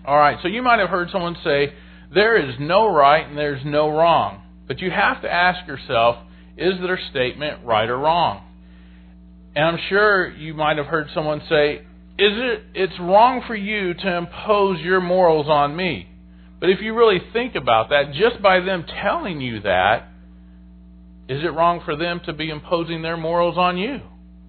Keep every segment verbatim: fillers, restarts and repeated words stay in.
All right, so you might have heard someone say, there is no right and there's no wrong. But you have to ask yourself, is their statement right or wrong? And I'm sure you might have heard someone say, is it it's wrong for you to impose your morals on me. But if you really think about that, just by them telling you that, is it wrong for them to be imposing their morals on you?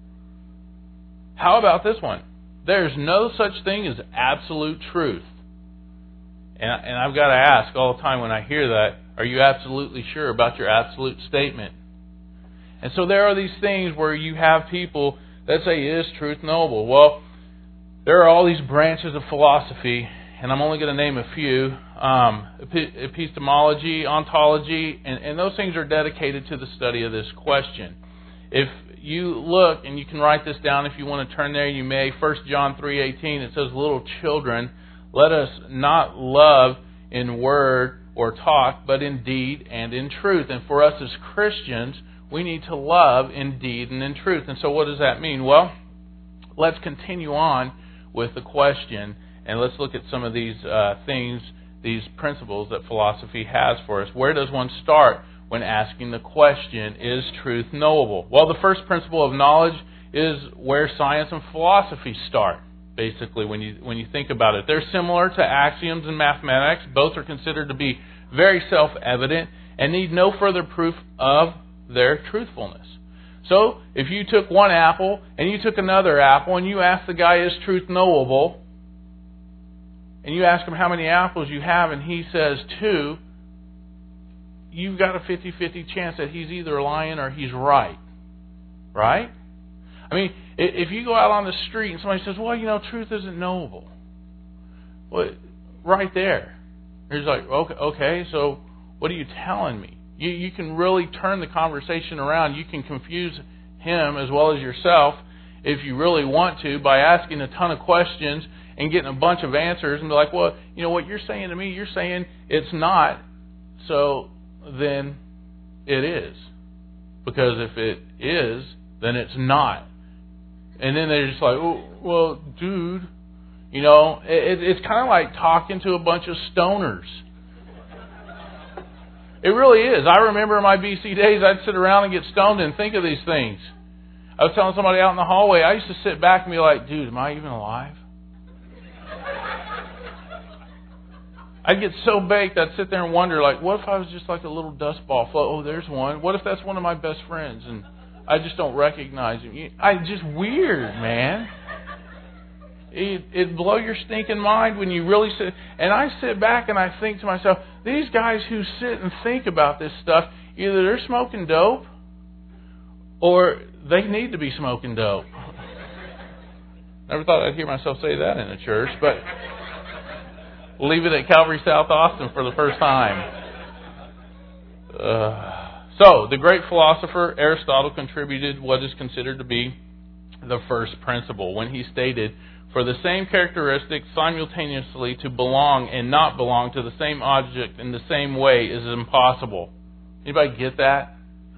How about this one? There's no such thing as absolute truth. And, and I've got to ask all the time when I hear that, are you absolutely sure about your absolute statement? And so there are these things where you have people that say, is truth knowable? Well, there are all these branches of philosophy, and I'm only going to name a few. Um, epistemology, ontology, and, and those things are dedicated to the study of this question. If you look, and you can write this down if you want to turn there, you may. First John three eighteen, it says, little children, let us not love in word or talk, but in deed and in truth. And for us as Christians, we need to love in deed and in truth. And so what does that mean? Well, let's continue on with the question, and let's look at some of these uh, things, these principles that philosophy has for us. Where does one start when asking the question, is truth knowable? Well, the first principle of knowledge is where science and philosophy start, basically, when you when you think about it. They're similar to axioms in mathematics. Both are considered to be very self-evident and need no further proof of their truthfulness. So, if you took one apple and you took another apple and you asked the guy, is truth knowable? And you ask him how many apples you have and he says two, you've got a fifty-fifty chance that he's either lying or he's right. Right? I mean, if you go out on the street and somebody says, well, you know, truth isn't knowable. Well, right there. He's like, okay, okay, so what are you telling me? You, you can really turn the conversation around. You can confuse him as well as yourself if you really want to by asking a ton of questions and getting a bunch of answers and be like, well, you know what you're saying to me, you're saying it's not, so then it is. Because if it is, then it's not. And then they're just like, oh, well, dude, you know, it, it's kind of like talking to a bunch of stoners. It really is. I remember in my B C days, I'd sit around and get stoned and think of these things. I was telling somebody out in the hallway, I used to sit back and be like, dude, am I even alive? I'd get so baked, I'd sit there and wonder, like, what if I was just like a little dust ball? Oh, there's one. What if that's one of my best friends and I just don't recognize him? I just weird, man. It, it'd blow your stinking mind when you really sit. And I sit back and I think to myself, these guys who sit and think about this stuff, either they're smoking dope or they need to be smoking dope. Never thought I'd hear myself say that in a church, but we'll leave it at Calvary South Austin for the first time. Uh, so, the great philosopher Aristotle contributed what is considered to be the first principle when he stated, for the same characteristics simultaneously to belong and not belong to the same object in the same way is impossible. Anybody get that?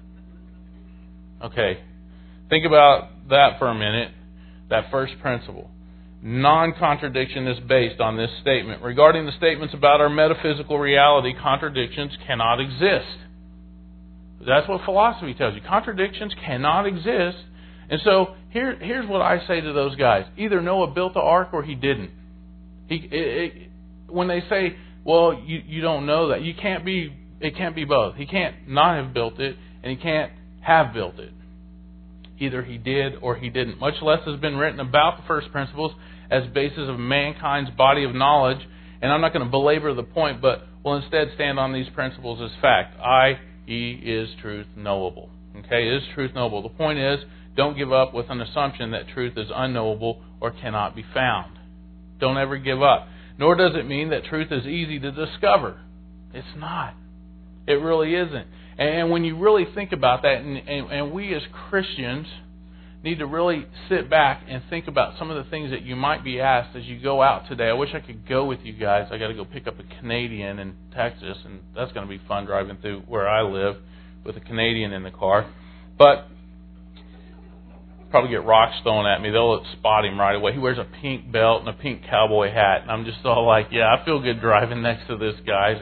Okay. Think about that for a minute. That first principle. Non-contradiction is based on this statement. Regarding the statements about our metaphysical reality, contradictions cannot exist. That's what philosophy tells you. Contradictions cannot exist. And so here, here's what I say to those guys. Either Noah built the ark or he didn't. He, it, it, when they say, well, you, you don't know that. You can't be, it can't be both. He can't not have built it, and he can't have built it. Either he did or he didn't. Much less has been written about the first principles as basis of mankind's body of knowledge. And I'm not going to belabor the point, but will instead stand on these principles as fact. that is, is truth knowable. Okay, is truth knowable? The point is, don't give up with an assumption that truth is unknowable or cannot be found. Don't ever give up. Nor does it mean that truth is easy to discover. It's not. It really isn't. And when you really think about that, and, and, and we as Christians need to really sit back and think about some of the things that you might be asked as you go out today. I wish I could go with you guys. I got to go pick up a Canadian in Texas, and that's going to be fun driving through where I live with a Canadian in the car. But probably get rocks thrown at me. They'll spot him right away. He wears a pink belt and a pink cowboy hat, and I'm just all like, yeah, I feel good driving next to this guy.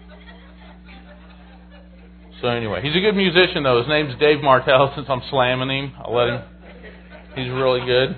So anyway, he's a good musician, though. His name's Dave Martell. Since I'm slamming him, I'll let him. He's really good.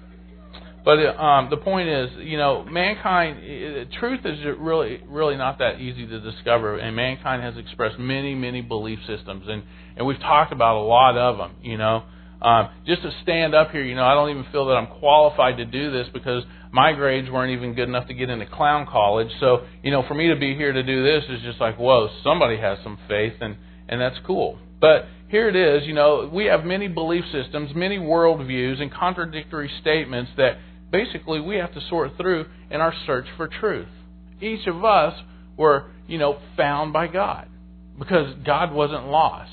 But um, the point is, you know, mankind, truth is really, really not that easy to discover, and mankind has expressed many, many belief systems, and, and we've talked about a lot of them, you know. Um, just to stand up here, you know, I don't even feel that I'm qualified to do this because my grades weren't even good enough to get into clown college. So, you know, for me to be here to do this is just like, whoa, somebody has some faith, and, and that's cool. But here it is, you know, we have many belief systems, many worldviews, and contradictory statements that basically we have to sort through in our search for truth. Each of us were, you know, found by God because God wasn't lost.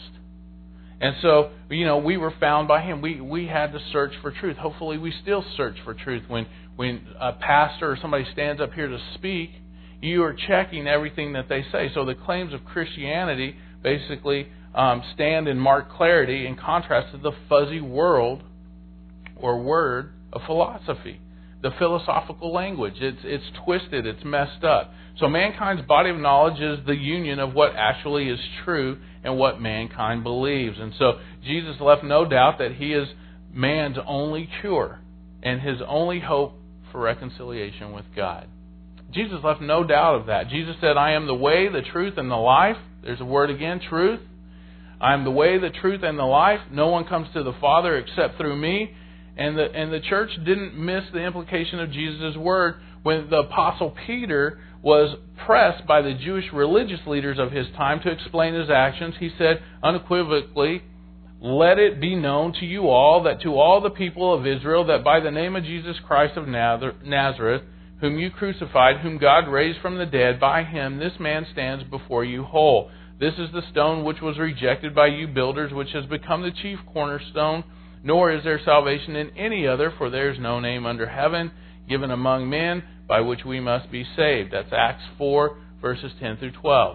And so, you know, we were found by Him. We we had to search for truth. Hopefully we still search for truth. When, when a pastor or somebody stands up here to speak, you are checking everything that they say. So the claims of Christianity basically um, stand in marked clarity in contrast to the fuzzy world or word of philosophy. The philosophical language. It's it's twisted. It's messed up. So mankind's body of knowledge is the union of what actually is true and what mankind believes. And so Jesus left no doubt that He is man's only cure and his only hope for reconciliation with God. Jesus left no doubt of that. Jesus said, I am the way, the truth, and the life. There's a word again, truth. I am the way, the truth, and the life. No one comes to the Father except through me. And the and the church didn't miss the implication of Jesus' word when the Apostle Peter was pressed by the Jewish religious leaders of his time to explain his actions. He said unequivocally, let it be known to you all that to all the people of Israel that by the name of Jesus Christ of Nazareth, whom you crucified, whom God raised from the dead, by Him this man stands before you whole. This is the stone which was rejected by you builders, which has become the chief cornerstone. Nor is there salvation in any other, for there is no name under heaven given among men by which we must be saved. That's Acts four, verses ten through twelve.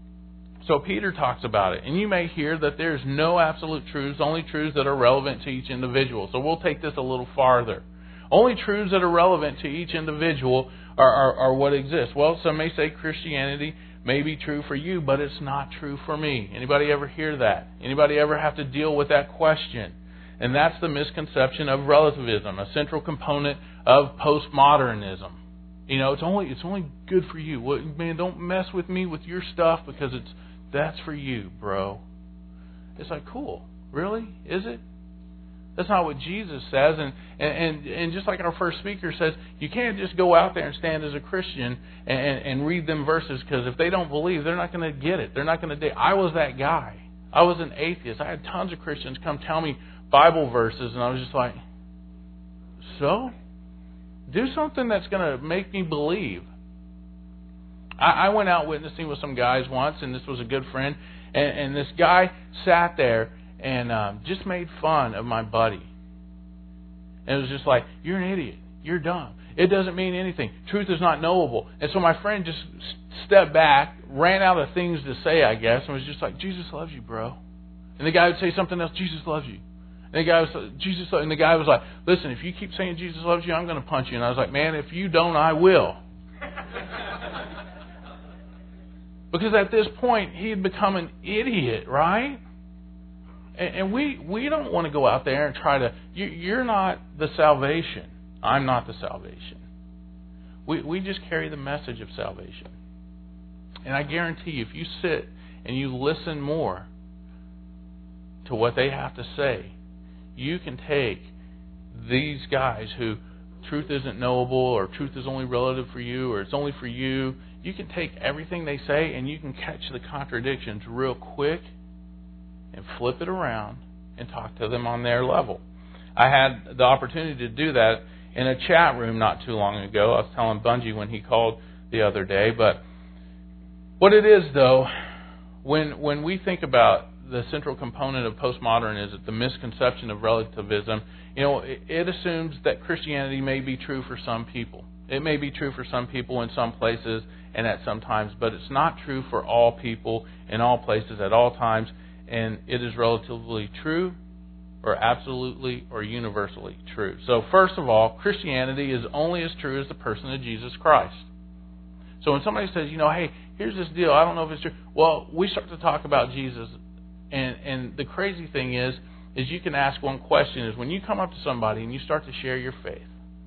So Peter talks about it. And you may hear that there's no absolute truths, only truths that are relevant to each individual. So we'll take this a little farther. Only truths that are relevant to each individual are, are, are what exists. Well, some may say Christianity may be true for you, but it's not true for me. Anybody ever hear that? Anybody ever have to deal with that question? And that's the misconception of relativism, a central component of postmodernism. You know, it's only it's only good for you. Well, man, don't mess with me with your stuff because it's that's for you, bro. It's like, cool. Really? Is it? That's not what Jesus says. And, and, and just like our first speaker says, you can't just go out there and stand as a Christian and, and read them verses because if they don't believe, they're not going to get it. They're not going to. I was that guy. I was an atheist. I had tons of Christians come tell me Bible verses, and I was just like, so? Do something that's going to make me believe. I, I went out witnessing with some guys once, and this was a good friend, and, and this guy sat there and um, just made fun of my buddy. And it was just like, you're an idiot. You're dumb. It doesn't mean anything. Truth is not knowable. And so my friend just stepped back, ran out of things to say, I guess, and was just like, Jesus loves you, bro. And the guy would say something else, Jesus loves you. And the guy was Jesus, and the guy was like, listen, if you keep saying Jesus loves you, I'm going to punch you. And I was like, man, if you don't, I will. Because at this point, he had become an idiot, right? And, and we we don't want to go out there and try to, you, you're not the salvation. I'm not the salvation. We we just carry the message of salvation. And I guarantee you, if you sit and you listen more to what they have to say, you can take these guys who truth isn't knowable or truth is only relative for you or it's only for you. You can take everything they say and you can catch the contradictions real quick and flip it around and talk to them on their level. I had the opportunity to do that in a chat room not too long ago. I was telling Bungie when he called the other day. But what it is, though, when when we think about the central component of postmodernism, the misconception of relativism, you know, it, it assumes that Christianity may be true for some people. It may be true for some people in some places and at some times, but it's not true for all people in all places at all times. And it is relatively true or absolutely or universally true. So first of all, Christianity is only as true as the person of Jesus Christ. So when somebody says, you know, hey, here's this deal, I don't know if it's true. Well, we start to talk about Jesus, and, and the crazy thing is, is you can ask one question, is when you come up to somebody and you start to share your faith,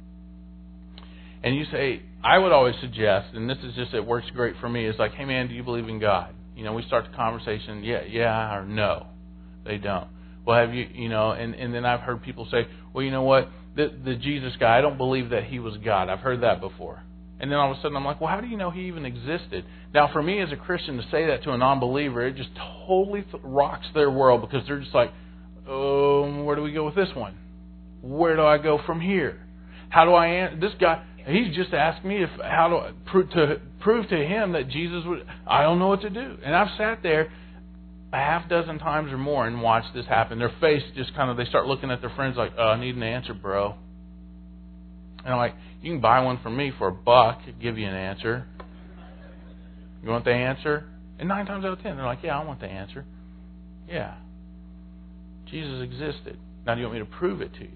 and you say, I would always suggest, and this is just, it works great for me, it's like, hey man, do you believe in God? You know, we start the conversation, yeah, yeah, or no. They don't. Well, have you, you know, and, and then I've heard people say, well, you know what, the, the Jesus guy, I don't believe that he was God. I've heard that before. And then all of a sudden I'm like, well, how do you know he even existed? Now, for me as a Christian to say that to a non-believer, it just totally rocks their world, because they're just like, um, where do we go with this one? Where do I go from here? How do I answer? This guy, he's just asked me if how do I prove to prove to him that Jesus would. I don't know what to do. And I've sat there a half dozen times or more and watched this happen. Their face just kind of, they start looking at their friends like, oh, I need an answer, bro. And I'm like, you can buy one from me for a buck, I'll give you an answer. You want the answer? And nine times out of ten, they're like, yeah, I want the answer. Yeah. Jesus existed. Now, do you want me to prove it to you?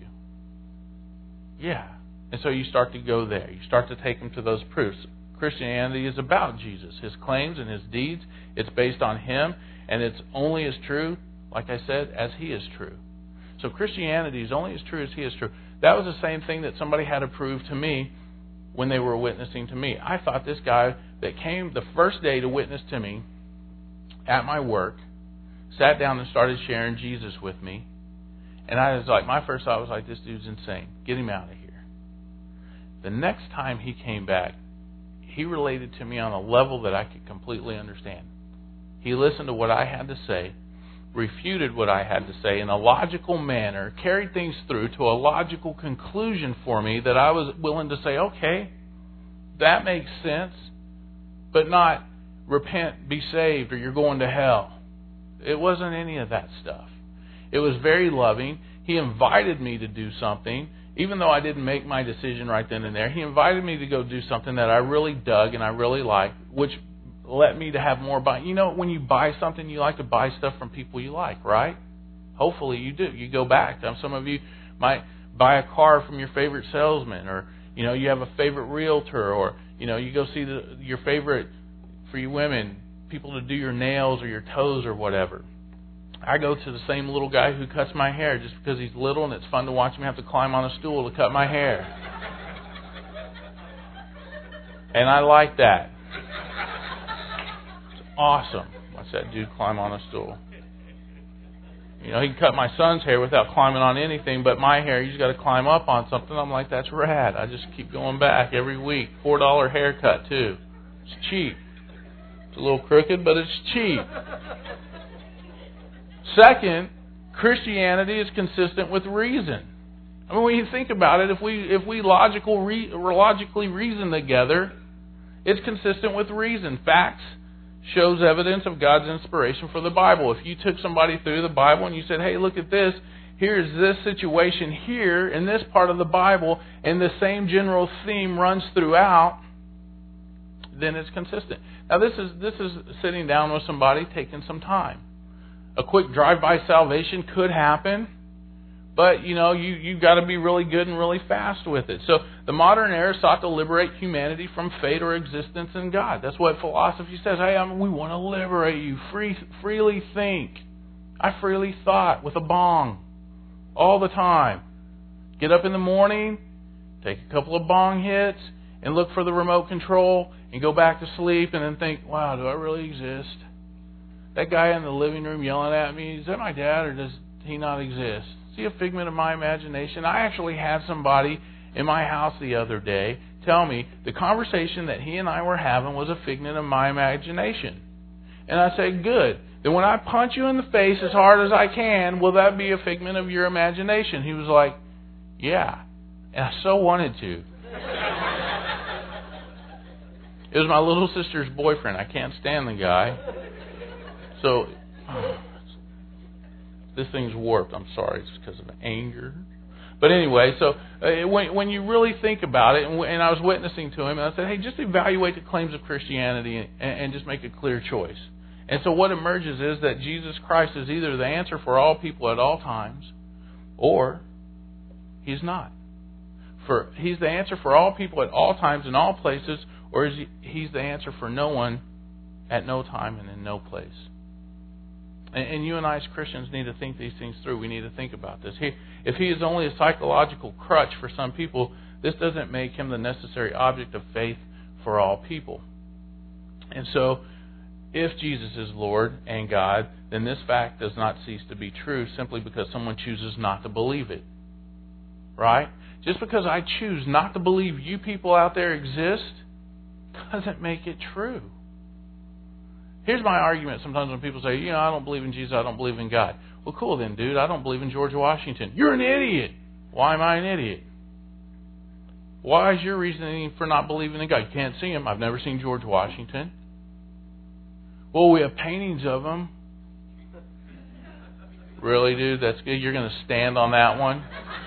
Yeah. And so you start to go there. You start to take them to those proofs. Christianity is about Jesus, His claims and His deeds. It's based on Him, and it's only as true, like I said, as He is true. So Christianity is only as true as He is true. That was the same thing that somebody had to prove to me when they were witnessing to me. I thought this guy that came the first day to witness to me at my work sat down and started sharing Jesus with me. And I was like, my first thought was like, this dude's insane. Get him out of here. The next time he came back, he related to me on a level that I could completely understand. He listened to what I had to say, refuted what I had to say in a logical manner, carried things through to a logical conclusion for me that I was willing to say, okay, that makes sense, but not repent, be saved, or you're going to hell. It wasn't any of that stuff. It was very loving. He invited me to do something, even though I didn't make my decision right then and there. He invited me to go do something that I really dug and I really liked, which led me to have more buy. You know, when you buy something, you like to buy stuff from people you like, right? Hopefully you do. You go back. Some of you might buy a car from your favorite salesman, or, you know, you have a favorite realtor, or, you know, you go see the, your favorite, for you women, people to do your nails or your toes or whatever. I go to the same little guy who cuts my hair just because he's little and it's fun to watch him have to climb on a stool to cut my hair. And I like that. It's awesome. Watch that dude climb on a stool. You know, he can cut my son's hair without climbing on anything, but my hair, he's got to climb up on something. I'm like, that's rad. I just keep going back every week. four dollar haircut, too. It's cheap. It's a little crooked, but it's cheap. Second, Christianity is consistent with reason. I mean, when you think about it, if we if we logical re, logically reason together, it's consistent with reason. Facts shows evidence of God's inspiration for the Bible. If you took somebody through the Bible and you said, hey, look at this, here's this situation here in this part of the Bible, and the same general theme runs throughout, then it's consistent. Now, this is this is sitting down with somebody, taking some time. A quick drive-by salvation could happen, but, you know, you, you've got to be really good and really fast with it. So the modern era sought to liberate humanity from fate or existence in God. That's what philosophy says. Hey, I mean, we want to liberate you. Free, freely think. I freely thought with a bong all the time. Get up in the morning, take a couple of bong hits, and look for the remote control, and go back to sleep, and then think, wow, do I really exist? That guy in the living room yelling at me, is that my dad, or does he not exist? Is he a figment of my imagination? I actually had somebody in my house the other day tell me the conversation that he and I were having was a figment of my imagination. And I said, good. Then when I punch you in the face as hard as I can, will that be a figment of your imagination? He was like, yeah. And I so wanted to. It was my little sister's boyfriend. I can't stand the guy. So, oh, this thing's warped. I'm sorry. It's because of anger. But anyway, so uh, when, when you really think about it, and, and I was witnessing to him, and I said, hey, just evaluate the claims of Christianity and, and just make a clear choice. And so what emerges is that Jesus Christ is either the answer for all people at all times, or He's not. For He's the answer for all people at all times in all places, or is he, He's the answer for no one at no time and in no place. And, and you and I as Christians need to think these things through. We need to think about this. He, if He is only a psychological crutch for some people, this doesn't make Him the necessary object of faith for all people. And so, if Jesus is Lord and God, then this fact does not cease to be true simply because someone chooses not to believe it. Right? Just because I choose not to believe you people out there exist doesn't make it true. Here's my argument sometimes when people say, you know, I don't believe in Jesus, I don't believe in God. Well, cool then, dude. I don't believe in George Washington. You're an idiot. Why am I an idiot? Why is your reasoning for not believing in God? You can't see him. I've never seen George Washington. Well, we have paintings of him. Really, dude? That's good. You're going to stand on that one?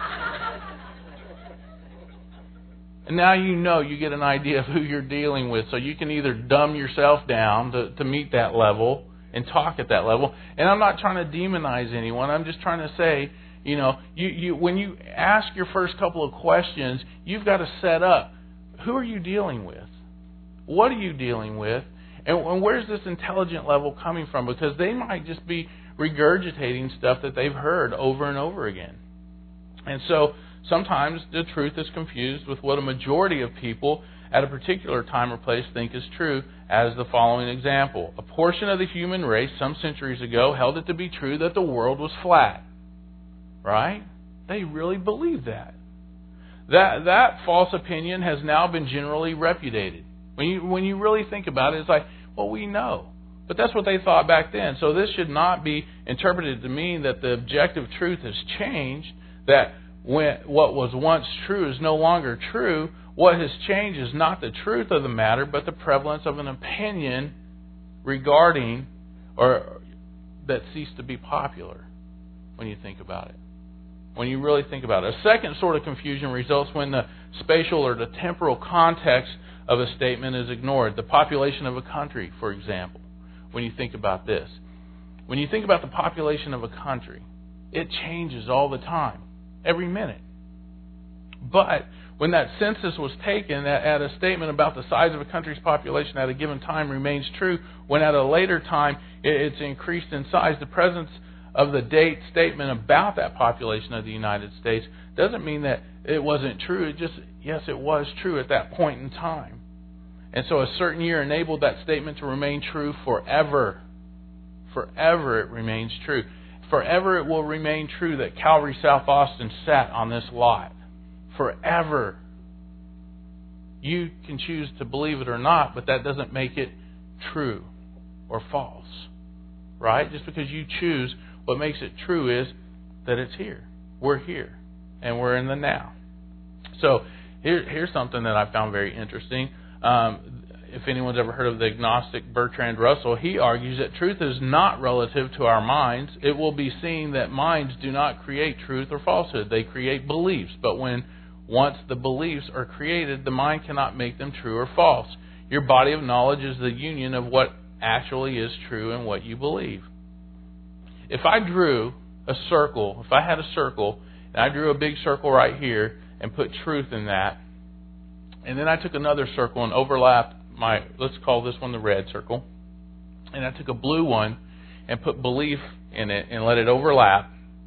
And now you know, you get an idea of who you're dealing with. So you can either dumb yourself down to, to meet that level and talk at that level. And I'm not trying to demonize anyone. I'm just trying to say, you know, you, you when you ask your first couple of questions, you've got to set up, who are you dealing with? What are you dealing with? And, and where's this intelligent level coming from? Because they might just be regurgitating stuff that they've heard over and over again. And so sometimes the truth is confused with what a majority of people at a particular time or place think is true, as the following example. A portion of the human race some centuries ago held it to be true that the world was flat. Right? They really believe that. That that false opinion has now been generally repudiated. When you when you really think about it, it's like, well, we know. But that's what they thought back then. So this should not be interpreted to mean that the objective truth has changed, that when what was once true is no longer true. What has changed is not the truth of the matter, but the prevalence of an opinion regarding or that ceased to be popular when you think about it. When you really think about it. A second sort of confusion results when the spatial or the temporal context of a statement is ignored. The population of a country, for example, when you think about this. When you think about the population of a country, it changes all the time, every minute. But when that census was taken, at a statement about the size of a country's population at a given time remains true, when at a later time it's increased in size, the presence of the date statement about that population of the United States doesn't mean that it wasn't true. It just, yes, it was true at that point in time. And so a certain year enabled that statement to remain true forever. Forever it remains true. Forever it will remain true that Calvary South Austin sat on this lot. Forever. You can choose to believe it or not, but that doesn't make it true or false. Right? Just because you choose, what makes it true is that it's here. We're here. And we're in the now. So here, here's something that I found very interesting. Um, if anyone's ever heard of the agnostic Bertrand Russell, he argues that truth is not relative to our minds. It will be seen that minds do not create truth or falsehood. They create beliefs. But when once the beliefs are created, the mind cannot make them true or false. Your body of knowledge is the union of what actually is true and what you believe. If I drew a circle, if I had a circle, and I drew a big circle right here and put truth in that, and then I took another circle and overlapped my, let's call this one the red circle, and I took a blue one and put belief in it and let it overlap,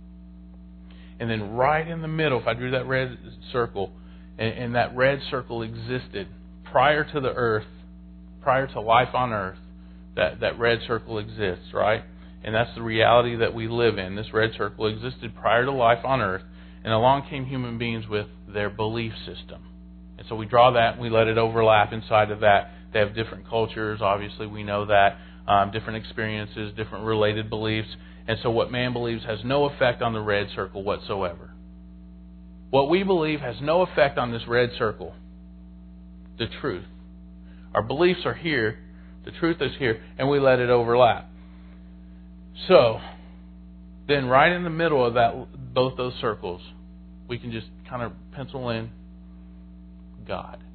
and then right in the middle, if I drew that red circle, and, and that red circle existed prior to the earth, prior to life on earth, that, that red circle exists, right? And that's the reality that we live in. This red circle existed prior to life on earth, and along came human beings with their belief system. And so we draw that and we let it overlap inside of that. They have different cultures, obviously we know that, um, different experiences, different related beliefs. And so what man believes has no effect on the red circle whatsoever. What we believe has no effect on this red circle, the truth. Our beliefs are here, the truth is here, and we let it overlap. So, then right in the middle of that, both those circles, we can just kind of pencil in God.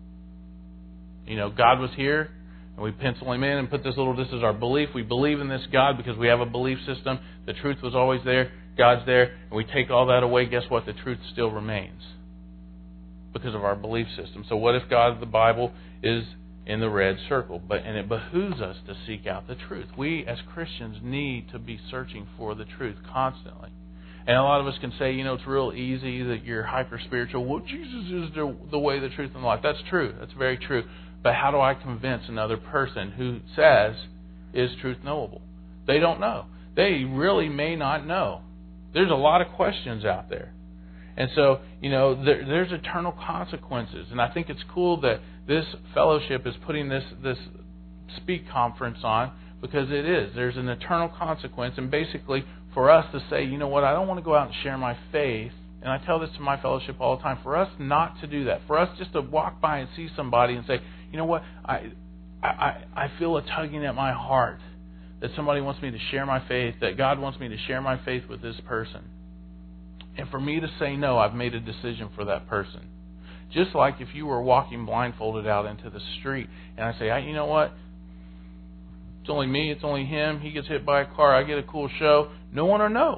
You know, God was here, and we pencil him in and put this little, this is our belief. We believe in this God because we have a belief system. The truth was always there. God's there, and we take all that away, guess what? The truth still remains because of our belief system. So what if God, the Bible, is in the red circle? But and it behooves us to seek out the truth. We, as Christians, need to be searching for the truth constantly. And a lot of us can say, you know, it's real easy that you're hyper-spiritual. Well, Jesus is the, the way, the truth, and the life. That's true. That's very true. But how do I convince another person who says, is truth knowable? They don't know. They really may not know. There's a lot of questions out there. And so, you know, there, there's eternal consequences. And I think it's cool that this fellowship is putting this, this Speak conference on, because it is. There's an eternal consequence. And basically, for us to say, you know what, I don't want to go out and share my faith. And I tell this to my fellowship all the time. For us not to do that. For us just to walk by and see somebody and say, you know what, I, I, I feel a tugging at my heart that somebody wants me to share my faith, that God wants me to share my faith with this person. And for me to say no, I've made a decision for that person. Just like if you were walking blindfolded out into the street and I say, I, you know what, it's only me, it's only him, he gets hit by a car, I get a cool show, no one will know.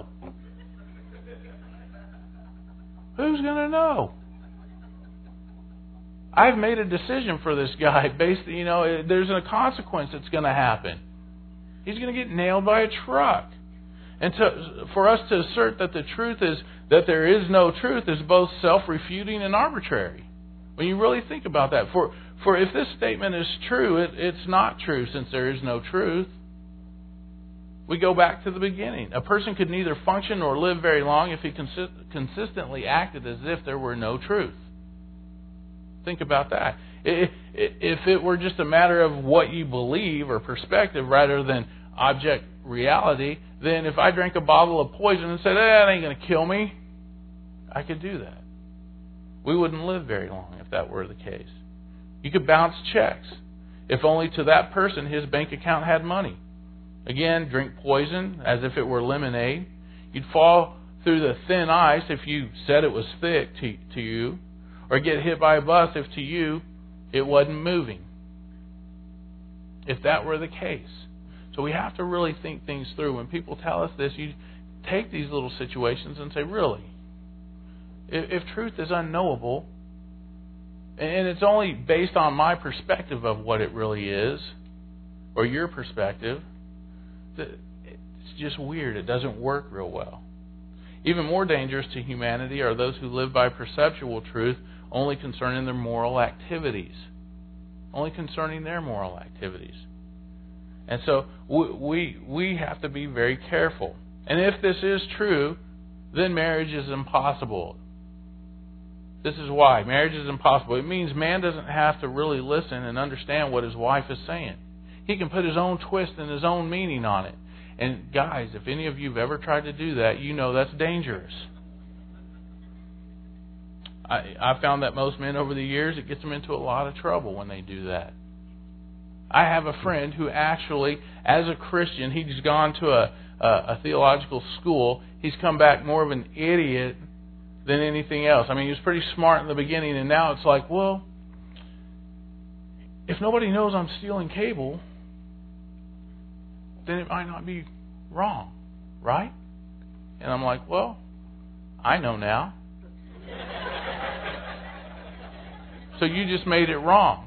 Who's going to know? I've made a decision for this guy based, you know, there's a consequence that's going to happen. He's going to get nailed by a truck. And to, for us to assert that the truth is that there is no truth is both self-refuting and arbitrary. When you really think about that. For for if this statement is true, it, it's not true since there is no truth. We go back to the beginning. A person could neither function nor live very long if he consi- consistently acted as if there were no truth. Think about that. If it were just a matter of what you believe or perspective rather than object reality, then if I drank a bottle of poison and said, eh, that ain't going to kill me, I could do that. We wouldn't live very long if that were the case. You could bounce checks, if only to that person his bank account had money. Again, drink poison as if it were lemonade. You'd fall through the thin ice if you said it was thick to, to you, or get hit by a bus if to you it wasn't moving. If that were the case. So we have to really think things through. When people tell us this, you take these little situations and say, really? If, if truth is unknowable, and it's only based on my perspective of what it really is, or your perspective, it's just weird. It doesn't work real well. Even more dangerous to humanity are those who live by perceptual truth only concerning their moral activities. Only concerning their moral activities. And so we we have to be very careful. And if this is true, then marriage is impossible. This is why. Marriage is impossible. It means man doesn't have to really listen and understand what his wife is saying. He can put his own twist and his own meaning on it. And guys, if any of you have ever tried to do that, you know that's dangerous. I, I found that most men over the years, it gets them into a lot of trouble when they do that. I have a friend who actually, as a Christian, he's gone to a, a, a theological school. He's come back more of an idiot than anything else. I mean, he was pretty smart in the beginning, and now it's like, well, if nobody knows I'm stealing cable, then it might not be wrong, right? And I'm like, well, I know now. So you just made it wrong.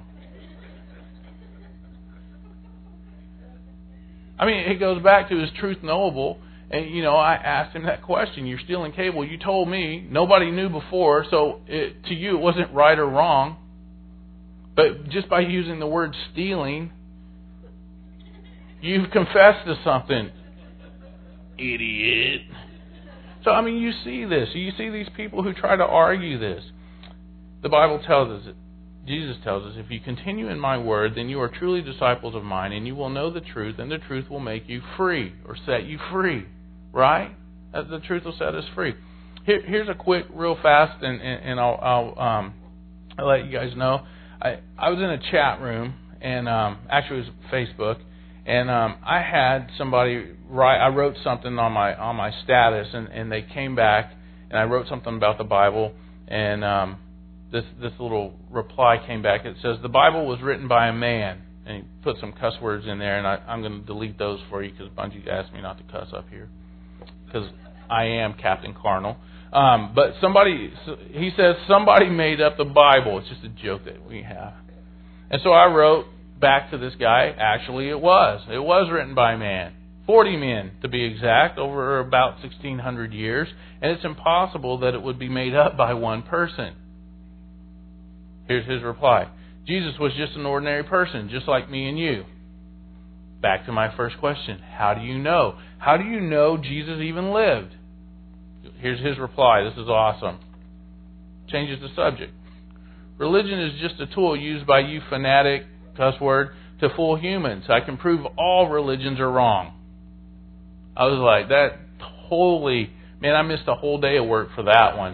I mean, it goes back to, is truth knowable? And, you know, I asked him that question. You're stealing cable. You told me. Nobody knew before. So it, to you, it wasn't right or wrong. But just by using the word stealing, you've confessed to something. Idiot. So, I mean, you see this. You see these people who try to argue this. The Bible tells us, Jesus tells us, if you continue in my word, then you are truly disciples of mine, and you will know the truth, and the truth will make you free, or set you free. Right? The truth will set us free. Here, here's a quick, real fast, and, and, and I'll, I'll, um, I'll let you guys know. I, I was in a chat room, and um, actually it was Facebook, and um, I had somebody write. I wrote something on my on my status, and, and they came back, and I wrote something about the Bible, and um, this this little reply came back. It says, the Bible was written by a man. And he put some cuss words in there, and I, I'm going to delete those for you because Bungie asked me not to cuss up here. Because I am Captain Carnal. Um, but somebody, he says, somebody made up the Bible. It's just a joke that we have. And so I wrote back to this guy, actually it was. It was written by man. forty men, to be exact, over about sixteen hundred years. And it's impossible that it would be made up by one person. Here's his reply. Jesus was just an ordinary person, just like me and you. Back to my first question. How do you know? How do you know Jesus even lived? Here's his reply. This is awesome. Changes the subject. Religion is just a tool used by you fanatic, cuss word, to fool humans. I can prove all religions are wrong. I was like, that totally, man, I missed a whole day of work for that one.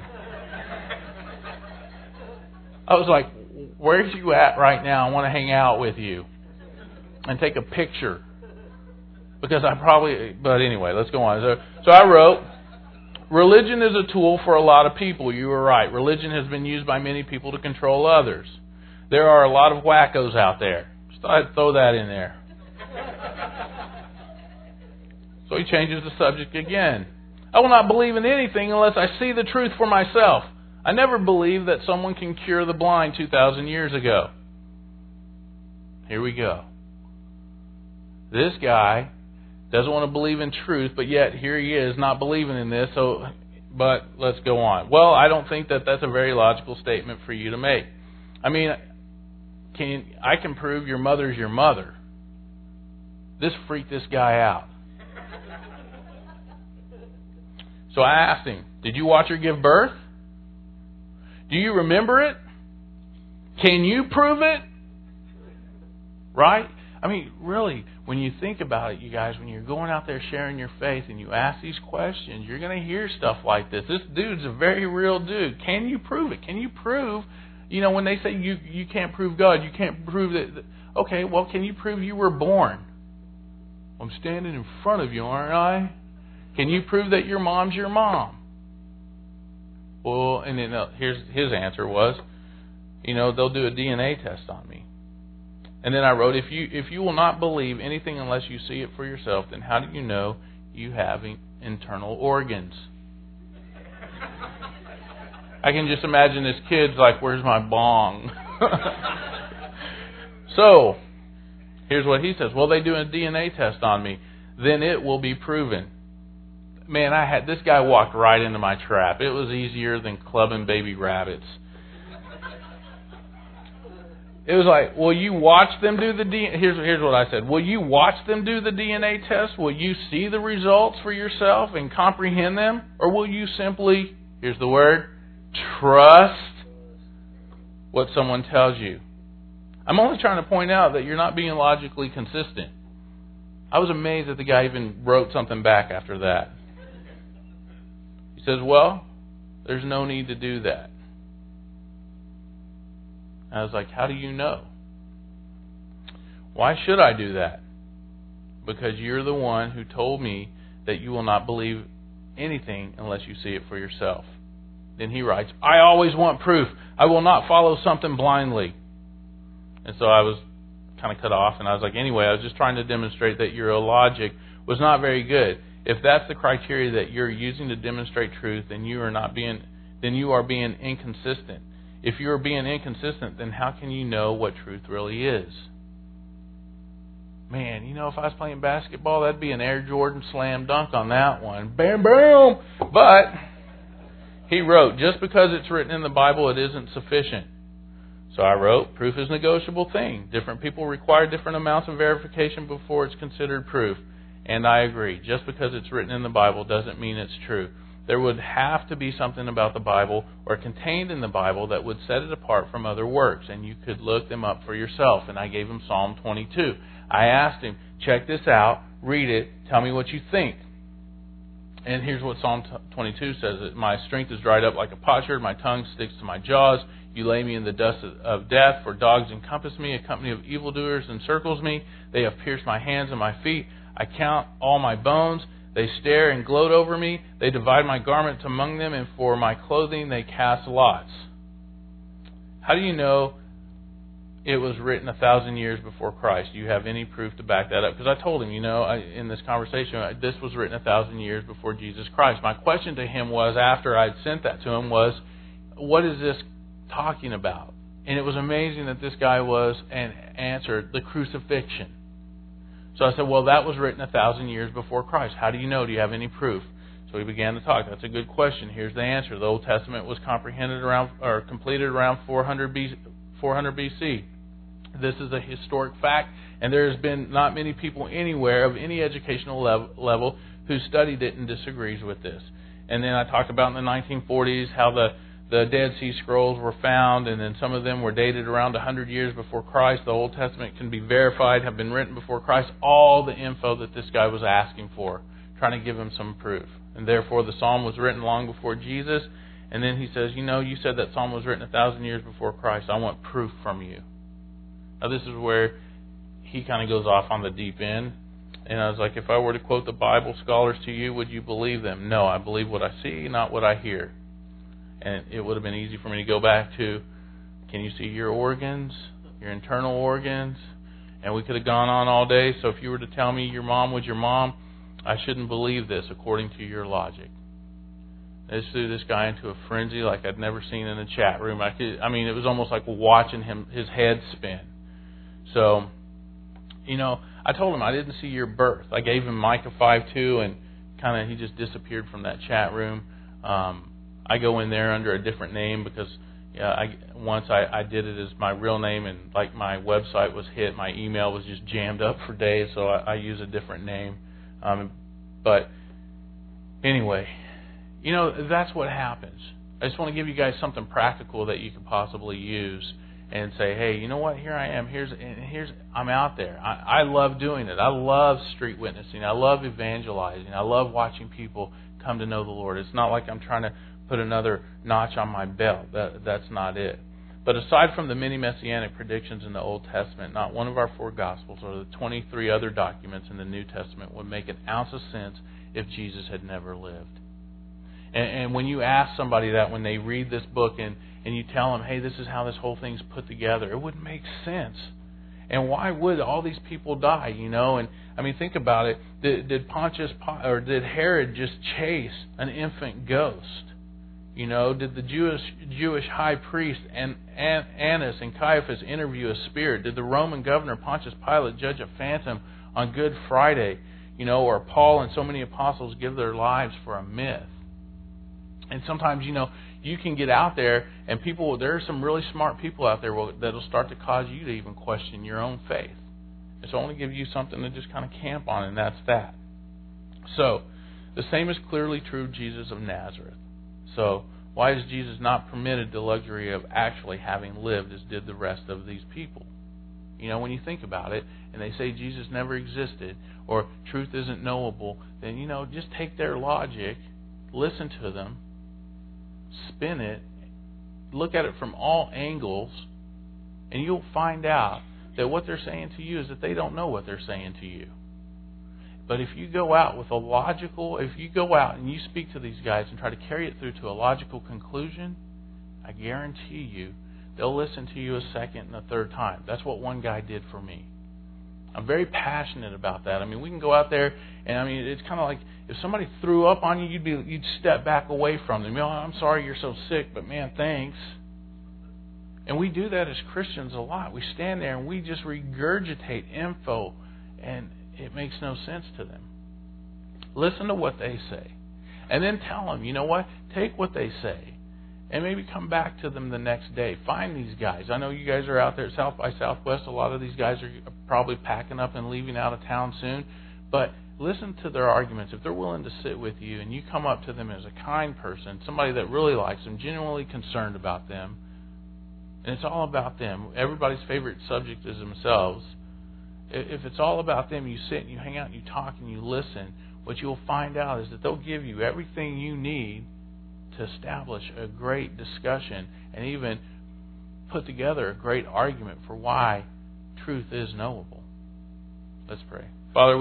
I was like, where's you at right now? I want to hang out with you and take a picture. Because I probably, but anyway, let's go on. So, so I wrote, religion is a tool for a lot of people. You were right. Religion has been used by many people to control others. There are a lot of wackos out there. Just thought I'd throw that in there. So he changes the subject again. I will not believe in anything unless I see the truth for myself. I never believed that someone can cure the blind two thousand years ago. Here we go. This guy doesn't want to believe in truth, but yet here he is not believing in this. So, but let's go on. Well, I don't think that that's a very logical statement for you to make. I mean, can I can prove your mother's your mother. This freaked this guy out. So I asked him, did you watch her give birth? Do you remember it? Can you prove it? Right? I mean, really, when you think about it, you guys, when you're going out there sharing your faith and you ask these questions, you're going to hear stuff like this. This dude's a very real dude. Can you prove it? Can you prove, you know, when they say you, you can't prove God, you can't prove that. Okay, well, can you prove you were born? I'm standing in front of you, aren't I? Can you prove that your mom's your mom? Well, and then uh, here's his answer was, you know, they'll do a D N A test on me. And then I wrote, if you if you will not believe anything unless you see it for yourself, then how do you know you have internal organs? I can just imagine this kid's like, where's my bong? So, here's what he says. Well, they do a D N A test on me. Then it will be proven. Man, I had this guy walked right into my trap. It was easier than clubbing baby rabbits. It was like, will you watch them do the D N A? Here's, here's what I said. Will you watch them do the D N A test? Will you see the results for yourself and comprehend them? Or will you simply, here's the word, trust what someone tells you? I'm only trying to point out that you're not being logically consistent. I was amazed that the guy even wrote something back after that. He says, well, there's no need to do that. I was like, how do you know? Why should I do that? Because you're the one who told me that you will not believe anything unless you see it for yourself. Then he writes, I always want proof. I will not follow something blindly. And so I was kind of cut off, and I was like, anyway, I was just trying to demonstrate that your logic was not very good. If that's the criteria that you're using to demonstrate truth, then you are not being, then you are being inconsistent. If you're being inconsistent, then how can you know what truth really is? Man, you know, if I was playing basketball, that'd be an Air Jordan slam dunk on that one. Bam, bam! But he wrote, just because it's written in the Bible, it isn't sufficient. So I wrote, proof is a negotiable thing. Different people require different amounts of verification before it's considered proof. And I agree. Just because it's written in the Bible doesn't mean it's true. There would have to be something about the Bible or contained in the Bible that would set it apart from other works, and you could look them up for yourself. And I gave him Psalm twenty-two. I asked him, check this out, read it, tell me what you think. And here's what Psalm twenty-two says. My strength is dried up like a potsherd, my tongue sticks to my jaws. You lay me in the dust of death, for dogs encompass me, a company of evildoers encircles me. They have pierced my hands and my feet. I count all my bones. They stare and gloat over me. They divide my garments among them, and for my clothing they cast lots. How do you know it was written a thousand years before Christ. Do you have any proof to back that up? Because I told him, you know, I, in this conversation, I, this was written a thousand years before Jesus Christ. My question to him was, after I'd sent that to him, was, what is this talking about? And it was amazing that this guy was and answered the crucifixion. So I said, well, that was written a thousand years before Christ. How do you know? Do you have any proof? So we began to talk. That's a good question. Here's the answer. The Old Testament was comprehended around or completed around four hundred B C. This is a historic fact, and there has been not many people anywhere of any educational level, level who studied it and disagrees with this. And then I talked about in the nineteen forties how the, the Dead Sea Scrolls were found, and then some of them were dated around one hundred years before Christ. The Old Testament can be verified, have been written before Christ. All the info that this guy was asking for, trying to give him some proof. And therefore the psalm was written long before Jesus. And then he says, you know, you said that psalm was written a thousand years before Christ. I want proof from you. Now this is where he kind of goes off on the deep end. And I was like, if I were to quote the Bible scholars to you, would you believe them? No, I believe what I see, not what I hear. And it would have been easy for me to go back to, can you see your organs, your internal organs? And we could have gone on all day. So if you were to tell me your mom was your mom, I shouldn't believe this according to your logic. This threw this guy into a frenzy like I'd never seen in a chat room. I could, I mean, it was almost like watching him, his head spin. So, you know, I told him I didn't see your birth. I gave him Micah five two, and kind of he just disappeared from that chat room. Um, I go in there under a different name because yeah, I, once I, I did it as my real name, and like my website was hit, my email was just jammed up for days, so I, I use a different name. Um, but anyway, you know, that's what happens. I just want to give you guys something practical that you could possibly use and say, hey, you know what? Here I am. Here's here's I'm out there. I, I love doing it. I love street witnessing. I love evangelizing. I love watching people come to know the Lord. It's not like I'm trying to put another notch on my belt. That that's not it. But aside from the many messianic predictions in the Old Testament, not one of our four Gospels or the twenty-three other documents in the New Testament would make an ounce of sense if Jesus had never lived. And, and when you ask somebody that, when they read this book and, and you tell them, hey, this is how this whole thing's put together, it wouldn't make sense. And why would all these people die, you know? And I mean, think about it. Did, did Pontius or did Herod just chase an infant ghost? You know, did the Jewish Jewish high priest and, and Annas and Caiaphas interview a spirit? Did the Roman governor Pontius Pilate judge a phantom on Good Friday? You know, or Paul and so many apostles give their lives for a myth? And sometimes, you know, you can get out there and people, there are some really smart people out there that'll start to cause you to even question your own faith. It's only give you something to just kind of camp on, and that's that. So, the same is clearly true of Jesus of Nazareth. So, why is Jesus not permitted the luxury of actually having lived as did the rest of these people? You know, when you think about it, and they say Jesus never existed, or truth isn't knowable, then, you know, just take their logic, listen to them, spin it, look at it from all angles, and you'll find out that what they're saying to you is that they don't know what they're saying to you. But if you go out with a logical, if you go out and you speak to these guys and try to carry it through to a logical conclusion, I guarantee you they'll listen to you a second and a third time. That's what one guy did for me. I'm very passionate about that. I mean, we can go out there, and I mean, it's kind of like if somebody threw up on you, you'd be you'd step back away from them. You know, I'm sorry you're so sick, but man, thanks. And we do that as Christians a lot. We stand there and we just regurgitate info, and it makes no sense to them. Listen to what they say, and then tell them, you know what? Take what they say, and maybe come back to them the next day. Find these guys. I know you guys are out there at South by Southwest. A lot of these guys are probably packing up and leaving out of town soon. But listen to their arguments. If they're willing to sit with you and you come up to them as a kind person, somebody that really likes them, genuinely concerned about them, and it's all about them. Everybody's favorite subject is themselves. If it's all about them, you sit and you hang out and you talk and you listen, what you'll find out is that they'll give you everything you need to establish a great discussion and even put together a great argument for why truth is knowable. Let's pray. Father,